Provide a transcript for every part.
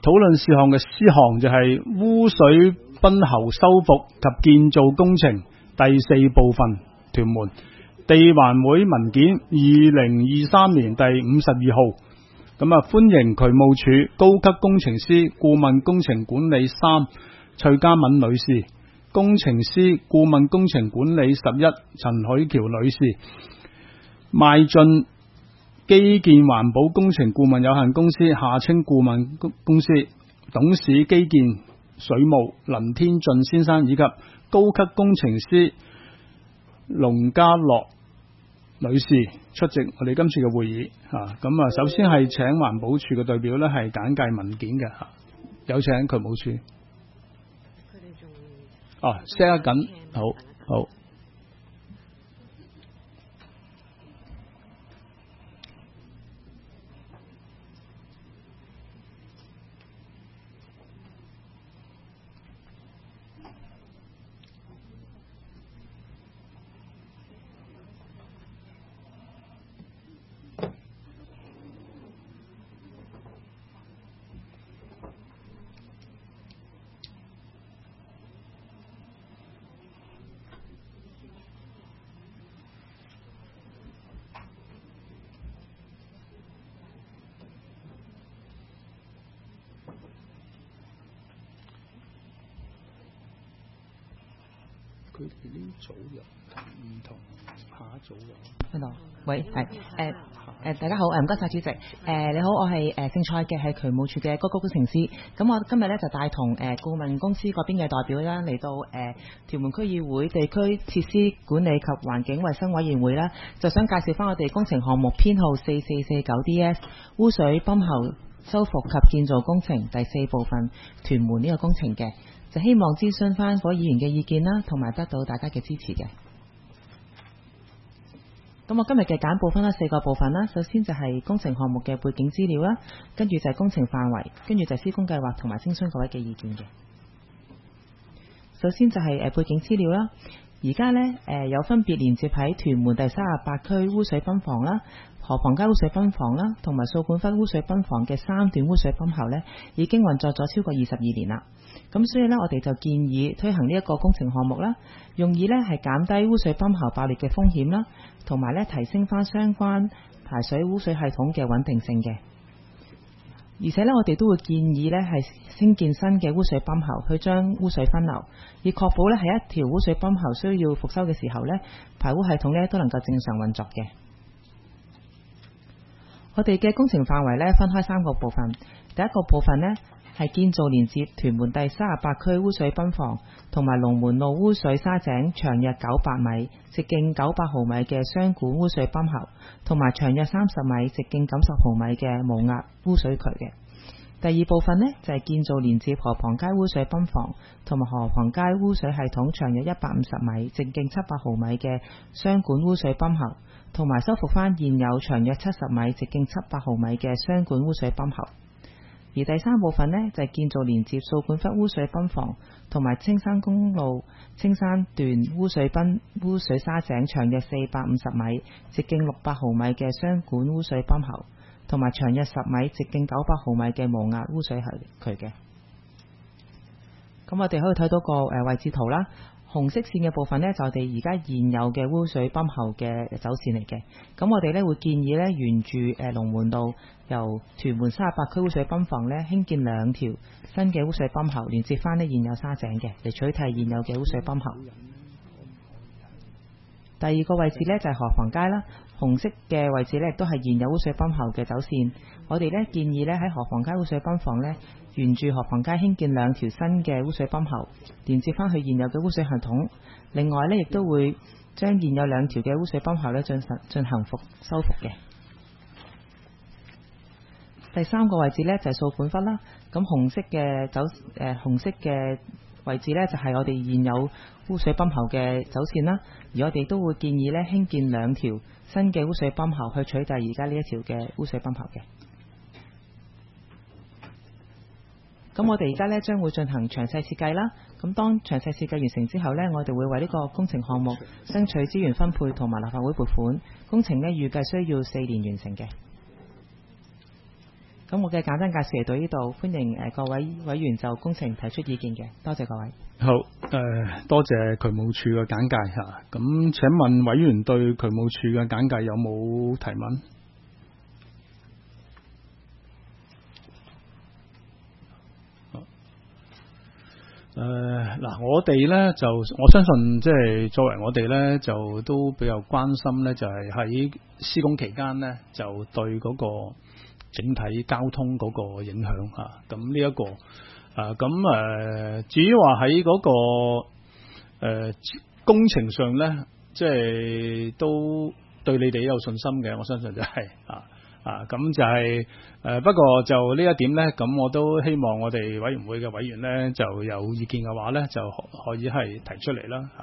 討論事項嘅 C 項就係污水濱喉修復及建造工程第4部分屯門地環會文件2023年第52號。咁啊，歡迎渠務署高級工程師顧問工程管理3崔嘉敏女士，工程師顧問工程管理11陳許橋女士，邁進基建環保工程顧問有限公司下稱顧問公司董事基建水務林天進先生，以及高級工程師龍家樂女士出席我哋今次嘅會議。咁啊，首先係請環保署嘅代表呢係簡介文件嘅。有請渠務署。佢哋仲set緊，好。佢哋呢組又唔同下一組嘅。 喺度，喂，大家好，唔該晒主席。你好，我係姓蔡嘅，係渠務署嘅高級工程師。咁我今日咧就帶同顧問公司嗰邊嘅代表啦，嚟到屯門區議會地區設施管理及環境衛生委員會啦，就想介紹翻我哋工程項目編號4449DS 污水泵喉修復及建造工程第4部分屯門呢個工程嘅。就希望諮詢翻各位議員嘅意見啦，同埋得到大家嘅支持嘅。咁我今日嘅簡報分咗4個部分啦。首先就係工程項目嘅背景資料啦，跟住就係工程範圍，跟住就係施工計劃同埋徵詢各位嘅意見嘅。首先就係背景資料啦。而家呢，有分別連接喺屯門第38區污水泵房啦、河房街污水泵房啦，同埋掃管笏污水泵房嘅3段污水泵喉呢，已經運作咗超過22年啦。咁所以呢，我哋就建議推行呢一個工程項目啦，用意呢係減低污水泵喉爆裂嘅風險啦，同埋呢提升翻相關排水污水系統嘅穩定性嘅。而且呢，我哋都會建議呢係興建新嘅污水泵喉，去將污水分流，以確保呢喺一條污水泵喉需要復修嘅時候呢，排污系統呢都能夠正常運作嘅。我哋嘅工程範圍呢分開3個部分，第一個部分呢係建造連接屯門第38區污水泵房同埋龍門路污水沙井長約900米、直徑900毫米嘅雙管污水泵喉，同埋長約30米、直徑90毫米嘅無壓污水渠嘅。第二部分呢，就係建造連接河旁街污水泵房同埋河旁街污水系統長約150米、直徑700毫米嘅雙管污水泵喉，同埋修復翻現有長約70米、直徑700毫米嘅雙管污水泵喉。而第3部分呢，就係建造連接掃管笏污水泵房同埋青山公路青山段污水沙井長約450米、直徑600毫米嘅雙管污水泵喉，同埋長約10米、直徑900毫米嘅無壓污水渠嘅。咁我哋可以睇到個位置圖啦。紅色線嘅部分呢，就我哋而家現有嘅污水泵喉嘅走線嚟嘅。咁我哋呢會建議呢，沿住龍門路由屯門38區污水泵房呢興建2條新嘅污水泵喉，連接翻呢現有沙井嘅，嚟取替現有嘅污水泵喉。第二個位置呢，就係河房街啦，紅色嘅位置呢，亦都係現有污水泵喉嘅走線。我哋呢建議呢，喺河房街污水泵房呢，沿住河房街興建2條新嘅污水泵喉，連接翻去現有嘅污水系統。另外呢，亦都會將現有2條嘅污水泵喉呢進行修復嘅。第3個位置呢，就係掃管笏啦。咁紅色嘅位置呢，就係我哋現有污水泵喉嘅走線啦。而我哋都會建議呢，興建2條新嘅污水泵喉去取代而家呢一條嘅污水泵喉嘅。咁我哋而家呢，將會進行詳細設計啦。咁當詳細設計完成之後呢，我哋會為呢個工程項目爭取資源分配同埋立法會撥款。工程呢，預計需要4年完成嘅。 咁我嘅簡單介紹嚟到呢度，歡迎各位委員就工程提出意見嘅，多謝各位。 好，多謝渠務署嘅簡介吓。咁請問委員對渠務署嘅簡介有冇提問？嗱，我哋咧就我相信，即係作為我哋咧就都比較關心咧，就係喺施工期間咧，就對嗰個整體交通嗰個影響嚇。咁呢一個至於話喺嗰個工程上咧，即係都對你哋有信心嘅，我相信就係咁就係不過就呢一點咧，咁我都希望我哋委員會嘅委員咧，就有意見嘅話咧，就可以係提出嚟啦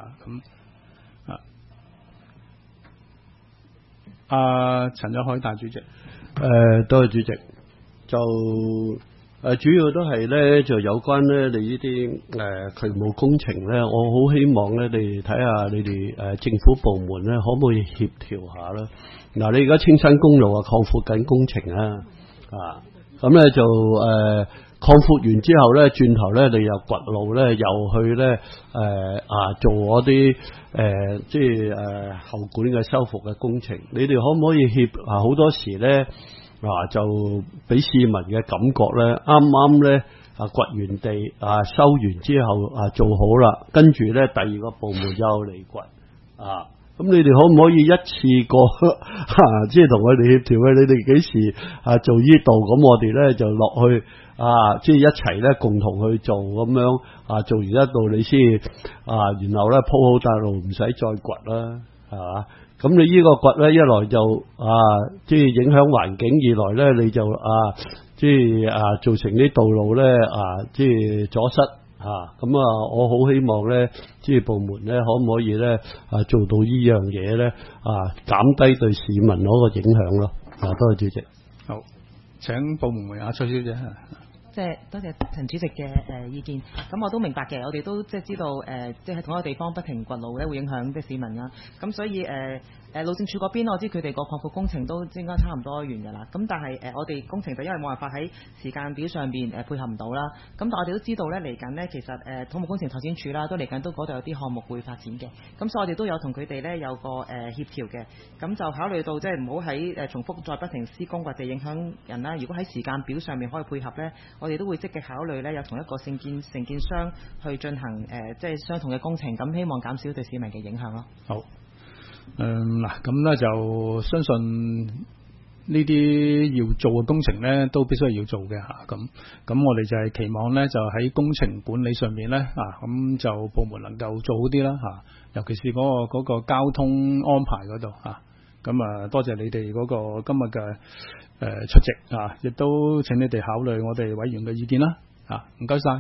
咁陳有海大主席， 多謝主席。就主要都係咧，就有關咧你呢啲渠務工程咧，我好希望咧，你睇下你哋政府部門咧，可唔可以協調下啦？嗱，你而家青山公路擴闊緊工程咁咧就擴闊完之後咧，轉頭咧你又掘路咧，又去咧做嗰啲即係後管嘅修復嘅工程，你哋可唔可以好多時咧就俾市民嘅感覺咧，啱啱咧掘完地收完之後做好啦，跟住咧第二個部門又嚟掘咁你哋可唔可以一次過即係同佢哋協調嘅？你哋幾時做呢度？咁我哋咧就落去即係一齊咧共同去做咁樣做完一度你先然後咧鋪好大路，唔使再掘啦，係嘛？咁你呢個掘咧，一來就即係影響環境，二來咧你就即係造成啲道路咧即係阻塞咁我好希望咧，即係部門咧可唔可以咧做到呢樣嘢咧減低對市民嗰個影響咯。多謝主席。 好，請部門回應崔小姐。 即係多謝陳主席嘅意見，咁我都明白嘅，我哋都即係知道即係喺同一個地方不停掘路咧，會影響啲市民啦。咁所以路政署嗰邊，我知佢哋個擴闊工程都應該差唔多完㗎啦。咁但係我哋工程就因為冇辦法喺時間表上邊配合唔到啦。咁但我哋都知道咧，嚟緊呢，其實土木工程拓展署啦，都嚟緊都嗰度有啲項目會發展嘅。咁所以我哋都有同佢哋咧有個協調嘅。咁就考慮到即係唔好喺重複再不停施工或者影響人啦。如果喺時間表上面可以配合咧，我哋都會積極考慮咧，有同一個承建商去進行即係相同嘅工程，咁希望減少對市民嘅影響咯。 好，嗱，咁咧就相信呢啲要做嘅工程咧，都必須係要做嘅咁我哋就係期望咧，就喺工程管理上面咧咁就部門能夠做好啲啦尤其是嗰個交通安排嗰度咁多謝你哋嗰個今日嘅出席亦都請你哋考慮我哋委員嘅意見啦唔該晒。